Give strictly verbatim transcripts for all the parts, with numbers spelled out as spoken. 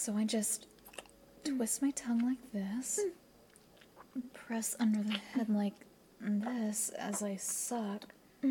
So I just twist my tongue like this, press under the head like this as I suck,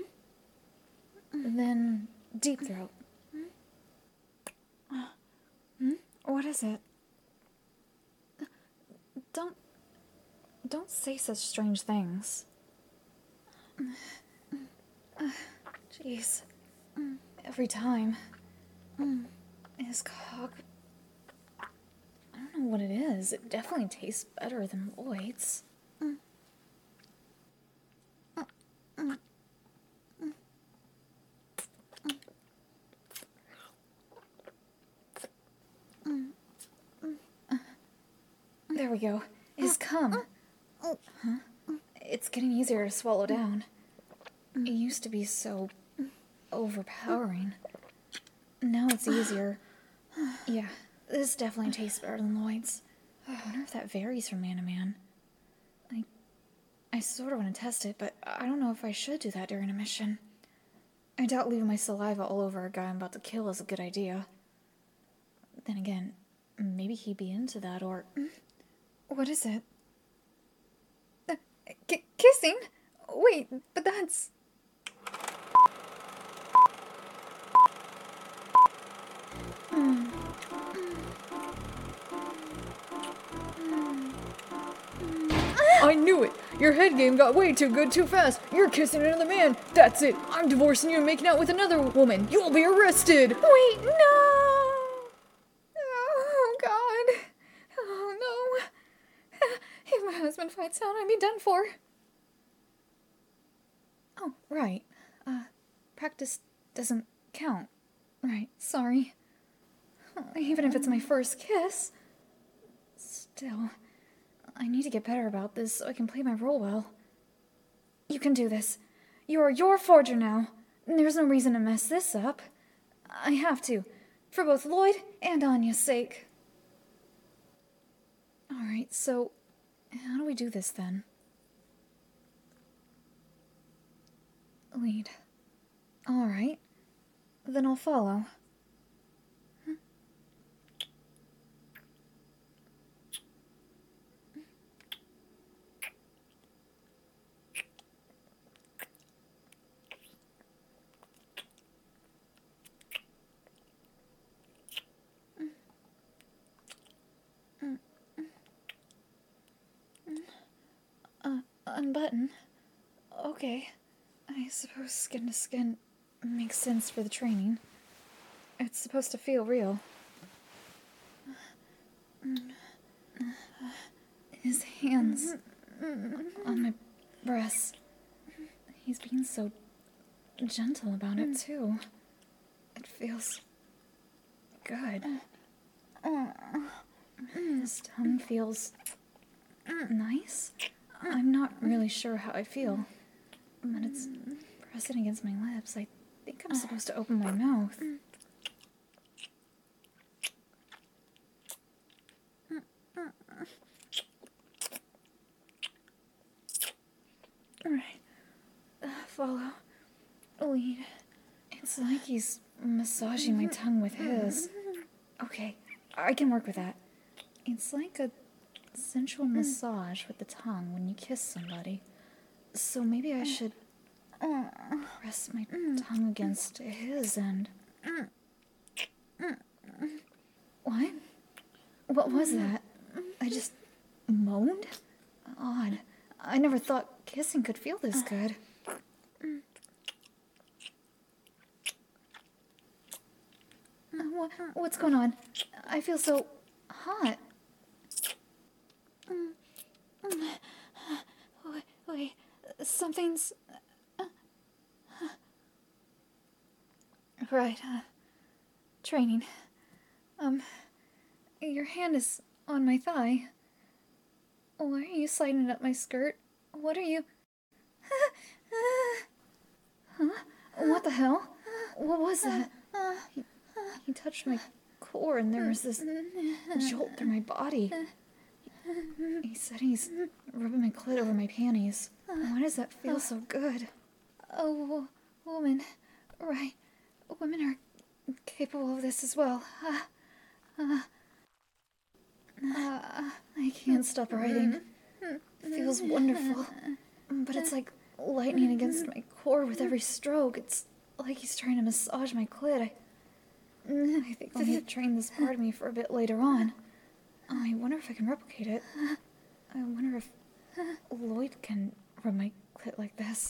then deep throat. Hmm? What is it? Don't... Don't say such strange things. Jeez. Every time. His cock... I don't know what it is. It definitely tastes better than Lloyd's. There we go. His cum. Huh? It's getting easier to swallow down. It used to be so overpowering. Now it's easier. Yeah, this definitely tastes better than Lloyd's. I wonder if that varies from man to man. I, I sort of want to test it, but I don't know if I should do that during a mission. I doubt leaving my saliva all over a guy I'm about to kill is a good idea. Then again, maybe he'd be into that, or... What is it? Uh, k- kissing? Wait, but that's... I knew it! Your head game got way too good too fast. You're kissing another man. That's it. I'm divorcing you and making out with another woman. You'll be arrested. Wait, no! Oh, God. Oh, no. If my husband finds out, I'd be done for. Oh, right. Uh, practice doesn't count. Right, sorry. Even if it's my first kiss. Still, I need to get better about this so I can play my role well. You can do this. You are your forger now. There's no reason to mess this up. I have to, for both Lloyd and Anya's sake. Alright, so how do we do this then? Lead. Alright. Then I'll follow. Uh, unbutton. Okay. I suppose skin to skin makes sense for the training. It's supposed to feel real. His hands on my breasts. He's being so gentle about it, too. It feels good. His tongue feels nice. I'm not really sure how I feel, but it's pressing against my lips. I think I'm supposed to open my mouth. Alright. Uh, follow. Lead. It's like he's massaging my tongue with his. Okay, I can work with that. It's like a sensual massage with the tongue when you kiss somebody. So maybe I should press my tongue against his and... What? What was that? I just moaned? Odd. I never thought kissing could feel this good. What, what's going on? I feel so hot. Wait, wait, something's... Right, uh, training. Um, your hand is on my thigh. Why are you sliding it up my skirt? What are you... Huh? What the hell? What was that? He, he touched my core and there was this jolt through my body. He said he's rubbing my clit over my panties. Why does that feel so good? Oh, woman. Right. Women are capable of this as well. Uh, uh, Uh, I can't stop writing. It feels wonderful. But it's like lightning against my core with every stroke. It's like he's trying to massage my clit. I, I think I'll need to train this part of me for a bit later on. I wonder if I can replicate it. I wonder if Lloyd can rub my clit like this.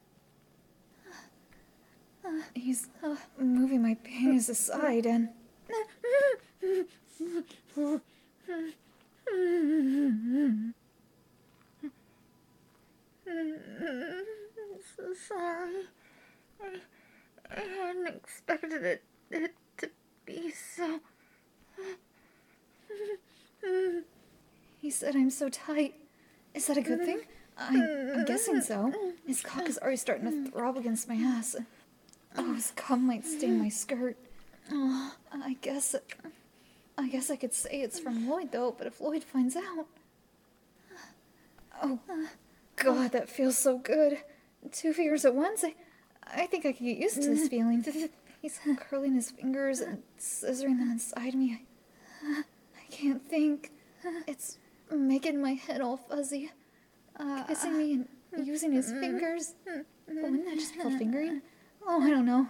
He's moving my panties aside and... I'm so sorry. I, I hadn't expected it, it to be so... He said I'm so tight. Is that a good thing? I, I'm guessing so. His cock is already starting to throb against my ass. Oh, his cum might stain my skirt. Oh, I guess... I guess I could say it's from Lloyd, though, but if Lloyd finds out... Oh, God, that feels so good. Two fingers at once? I, I think I could get used to this feeling. He's curling his fingers and scissoring them inside me. I, I can't think. It's making my head all fuzzy. Uh, Kissing me and using his fingers. But wouldn't that just be called fingering? Oh, I don't know.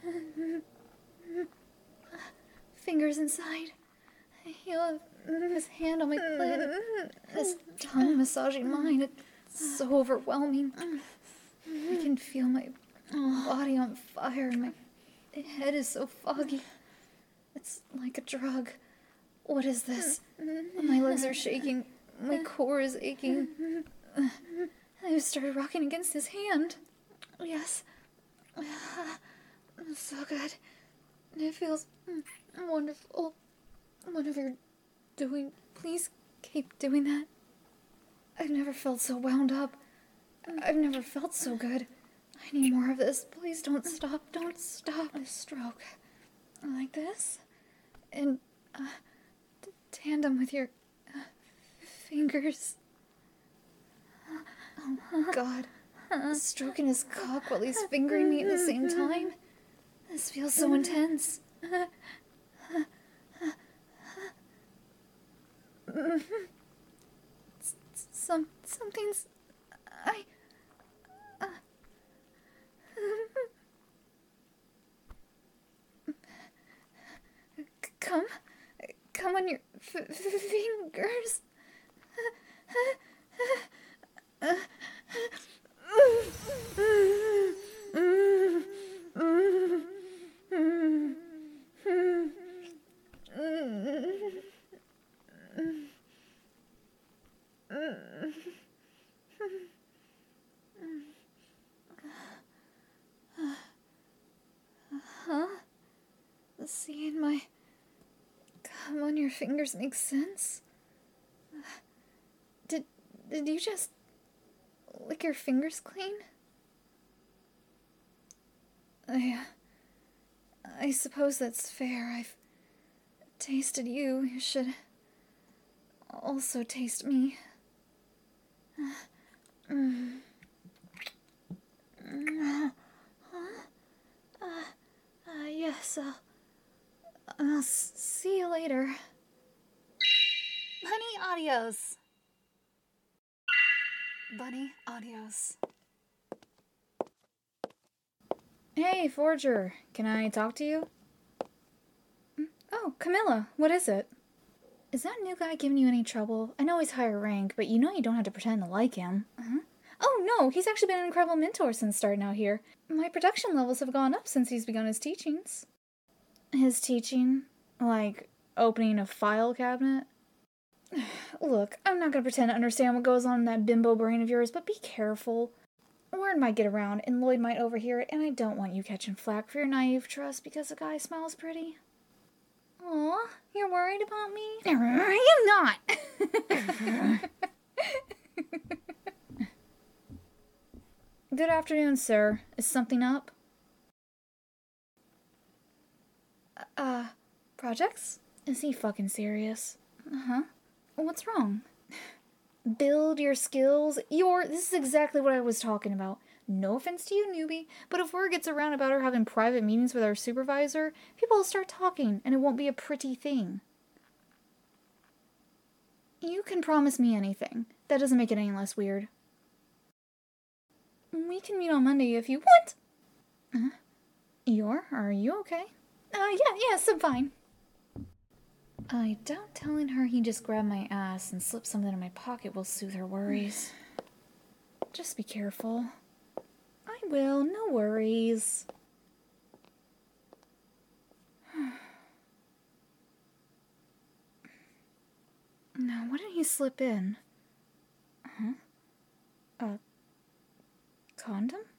Fingers inside. He'll have his hand on my clit. His tongue massaging mine. It's so overwhelming. I can feel my body on fire and my head is so foggy. It's like a drug. What is this? My legs are shaking. My core is aching. I started rocking against his hand. Yes. So good. It feels wonderful. Whatever you're doing, please keep doing that. I've never felt so wound up. I've never felt so good. I need more of this. Please don't stop. Don't stop. A stroke. Like this. And uh, t- tandem with your uh, fingers. Oh, God. Stroking his cock while he's fingering me at the same time. This feels so intense. Some something's I uh, come come on your f- fingers. Huh? Seeing my cum on your fingers makes sense? Did did you just lick your fingers clean? I I suppose that's fair. I've tasted you. You should also taste me. Mm. Uh, huh? Uh, uh, yes, I'll, I'll s- see you later. Bunny Audios. Bunny Audios. Hey, Forger. Can I talk to you? Oh, Camilla, what is it? Is that new guy giving you any trouble? I know he's higher rank, but you know you don't have to pretend to like him. Uh-huh. Oh no, he's actually been an incredible mentor since starting out here. My production levels have gone up since he's begun his teachings. His teaching? Like, opening a file cabinet? Look, I'm not gonna pretend to understand what goes on in that bimbo brain of yours, but be careful. Word might get around, and Lloyd might overhear it, and I don't want you catching flack for your naive trust because a guy smells pretty. Aw, you're worried about me? I am not! Good afternoon, sir. Is something up? Uh, projects? Is he fucking serious? Uh-huh. What's wrong? Build your skills. Your, this is exactly what I was talking about. No offense to you, newbie, but if word gets around about her having private meetings with our supervisor, people will start talking, and it won't be a pretty thing. You can promise me anything. That doesn't make it any less weird. We can meet on Monday if you want. Uh, Yor, are you okay? Uh, yeah, yes, I'm fine. I doubt telling her he just grabbed my ass and slipped something in my pocket will soothe her worries. Just be careful. I will, no worries. Now, what did he slip in? Huh? A condom?